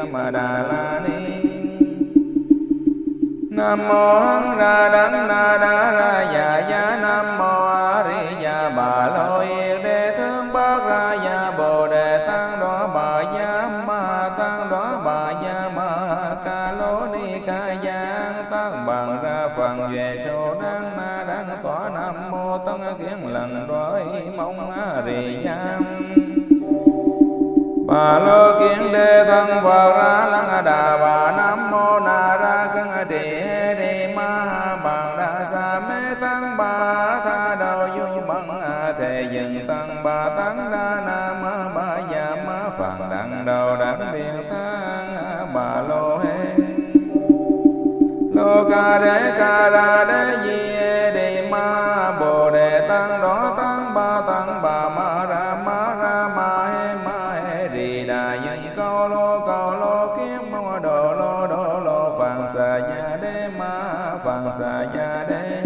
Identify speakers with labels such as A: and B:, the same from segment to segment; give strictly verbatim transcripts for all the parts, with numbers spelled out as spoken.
A: Tam Đà La Ni. Nam mô Hán Ra Đảnh Na Đa Ra Dạ Giá. Nam mô A Di Đà Bà Lô Yên Đế Thương Bát Ra Dạ Bồ Đề Tăng Đoá Bà Giá Ma Tăng Đoá Bà Giá Ma Ca Lô Ni Ca Giang Tăng Bằng Ra Phần Về Sô Đăng Na Đăng Tỏa. Nam mô Tăng Kiến Lần Đói Mong A Di Đà Bà Lô Kiến Đế Thân Phật Ra Lăng Đà Bà. Nam mô Na Ra Cân Trì Hê Đi Ma Bằng Ra Sa Mê Tăng Bà Tha Đầu Du Bằng Thề Dừng Tăng Bà Tăng Đa Nam Ba Gia Ma Phạn Đặng Đầu Đặng Điện Thang Bà Lô Hê Lô Ca Đế Ca Ra Đế Di Đi Ma Bồ Đề Tăng Đó Tăng Ba Tăng Bà Ma Ra Ma Ra Ma Hê Ma Hê Rì Đà Dừng Câu Lô Câu Lô Kiếm Mô Đồ Lô Đồ Lô Phạn Xà Gia Đế Ma Phạn Xà Gia Đế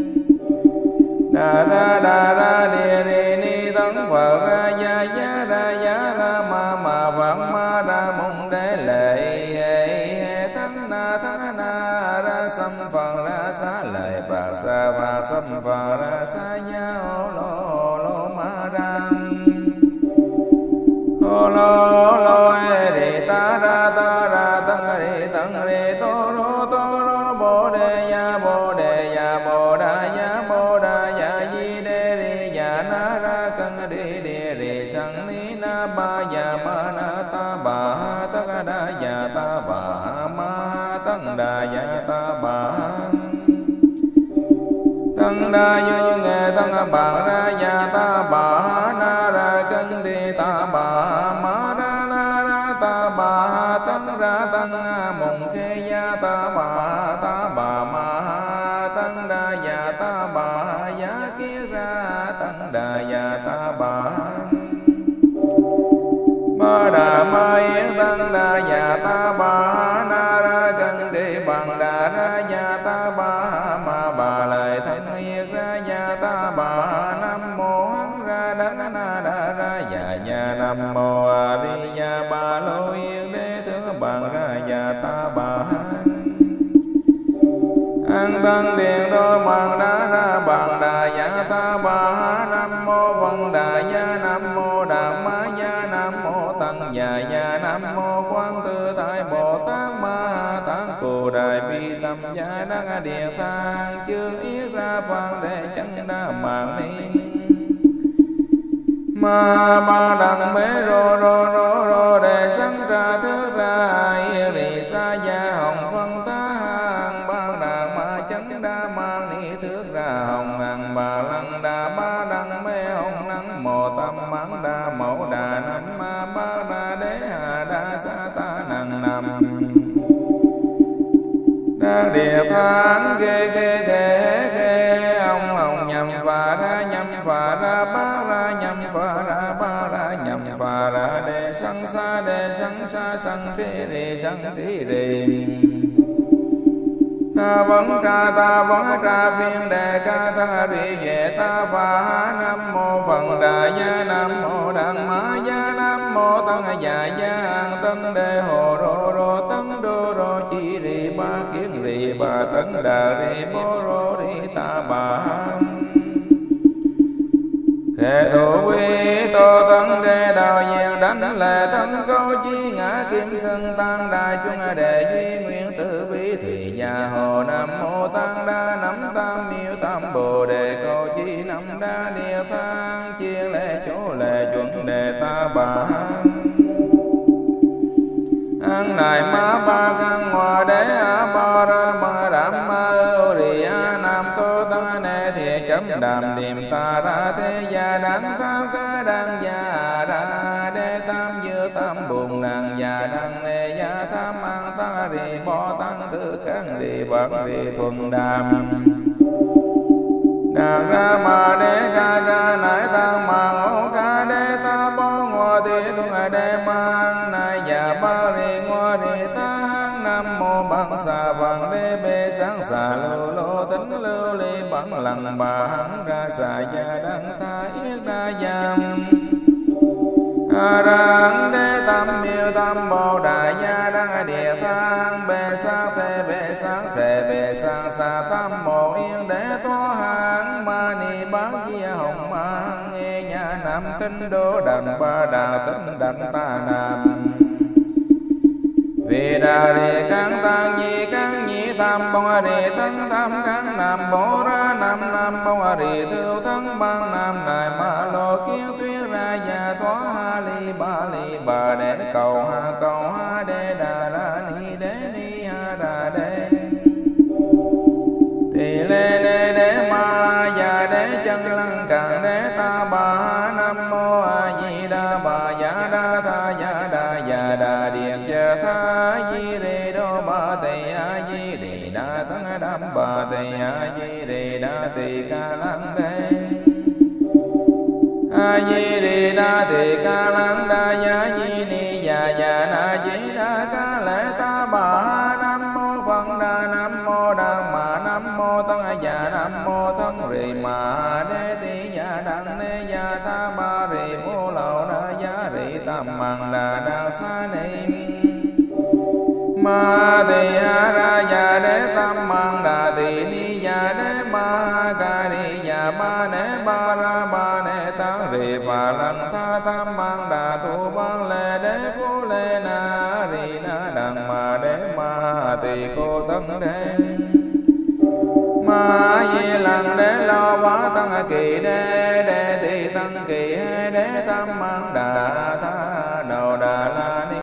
A: Đà Ra Đà Ra Địa Địa Ni Tấn Phật Ra Gia Giá Ra Giá Ra Ma Ma Phật Ma Ra Môn Đế Lệ Hê Hê Thánh Na Thánh Na Ra Sam Phật Ra Xá Lợi Phật Sa Phật Sam Phật Ra Xá Gia Ô Lô Ô Lô Ma Ra Ô Lô Ô Lô Hê Rì Ta Ra Ta Ra Tăng Rì Tăng Rì Tô Rô Tô Rô Bồ Đề Ya Bồ Đề Ya Bồ Đà Ya Bồ Đà Ya Di Đê Rì Ya Na Ra Cân Đi Đi Rì Sang Ni Na Ba Ya Ma Na Ta Bà Ha Tất Đa Ya Ta Bà Ha Ma Ha Tăng Đà Ya Ta Bà Ha Tăng Đa Như Nghệ Tăng Bà Ra Ya Ta Bà Ha Na Ra Cân Đi Ta Bà Ha Ma Ra Na Ra Ta Bà Ha Tăng Ra Tăng Mùng Khê Ya Ta Bà Ha Ta Bà Ma Ha Tăng Đa Ya Ta Bà Ha Ya Kia Ra Tăng Đà Ya Ta Bà Ha Ma Đà Ma Yến Tăng Đà Ya Ta Bà Ha Na Ra Cân Đi Bằng Đà Ra Ya Ta Bà Ha Ma Bà Lợi Thanh Yết Ra Ya Ta Bà Ha Nam mô Hán Ra Đảnh Na Đa Ra Dạ Dạ. Nam mô A Di Đà Bà Lô Yên Đế Thương Bằng Ra Ya Ta Bà Ha An Tăng Điện Đô Bằng Đà Ra Bằng Đà Ya Ta Bà Ha. Nam mô Văn Đà Ya. Nam mô Đàm Ma Ya. Nam mô Tăng Già Ya. Nam mô Quán Tự Tại Bồ Tát Ma Ha Tát Cù Đại Bi Tâm Ya Đăng Địa Tạng Chương Yết Ra Phan Đề Chân Đa Mạng Ni Ma Ba Đặng Mê Rô Rô Rô Rô Đề Sanh Ra Thức Ra Yên Rì Sa Ya Hồng Phân Tá Hàng Ban Đà Ma Chân Đa Mạng Ni Thức Ra Hồng Hằng Bà Lăng Đà Ba Đặng Mê Hồng Năng Mô Tâm Mãn Đà Mẫu Đà Nam Ma Ba Đà Đế Hà Đa Sa Ta Năng Nam Đa Địa Thang Khê Khê Khê Khê Ông Hồng Nhằm Phà Ra Nhằm Phà Ra Ba Ra Nhằm Phà Ra Ba Ra Nhằm Phà Ra Đề Sang Sa Đề Sang Sa Sang Thi Rì Sang Thi Rì Ta Vấn Tra Ta Vấn Tra Phiên Đề Ca Ta Rì Về Ta Phà Ha. Nam mô Phật Đà Ya. Nam mô Đặng Ma Ya. Nam mô Tăng Già Ya. An Tân Đề Hồ Rô Rô Tân Đô Rô Chi Rì Ba Kiết Rì Ba Tân Đà Rì Bô Rô Rì Ta Bà Ha Khệ thủ quy tô tấn đê đạo diệu đánh lệ thân câu chi ngã kim sơn tăng đà chung đệ duy nguyện tử bi thủy gia hồ. Nam mô tăng đa nắm tam miêu tam bồ đề câu chi năm đa địa thang chia lệ chỗ lệ chuẩn đề ta bà an đại ma ba căn hòa đế a ba ra ma đạm ma ưu rì a nam tô ta nê thiệt chấm đàm điềm ta ra thế gia đăng tham ca đăng gia ra đế tam dư tam bùn nàng gia đăng nê gia tham ăn ta rì bo tăng tư kháng rì bạc rì thuần đàm đàn ra ma đế ca ca nải tăng ma ngô ca đế ta bo ngô ti thuần đế mang nai gia ba rì ngô rì ta nam mô bằng xà bằng đế bê sáng xà lô lô tính lưu ly bằng lằng bà hắn ra xà gia đăng tha yết đa giam a ra đế tam miêu tam bồ đà gia đa tinh đô đàn ba đà tinh đàn ta nam vì đà đề cang tăng nhi cang nhi tam bông đề tăng tam cang nam bồ ra nam nam bông đề thưu thắng bang nam nài ma lô kiến tuyết ra già thoá ha li ba li bà đế cầu ha cầu ha đế đà ra ni đế ni ha đà đế tỳ lê đế đế ma già đế chân lăng càng đế ta bà nam mô a di đà bà già đa tha già đà già đà điện cha tha di đề đô ba tỳ a di đề đà tăng đam bà tỳ a di đề đà tỳ ca lăng đế a di đề đà tỳ ca lăng đa ya di ni già già na di đà ca lệ ta bà nam mô phật đà nam mô đà ma nam mô tăng già nam mô thân rì ma đế tỳ già đăng đế già tha ba rì mô lậu đa ya rì tam mang đà đa sa ni ma tỳ ha ra già đế tam mang đà tỳ ni già đế ma ca ni già ba đế ba ra ba đế tăng rì phà lăng tha tam mang đà tu bang lê đế phú lê na rì na đằng ma đế ma tỳ cô tăng đế ma di lăng đế lo quá tăng kỳ đế đế tỳ tăng kỳ đế tam mang đà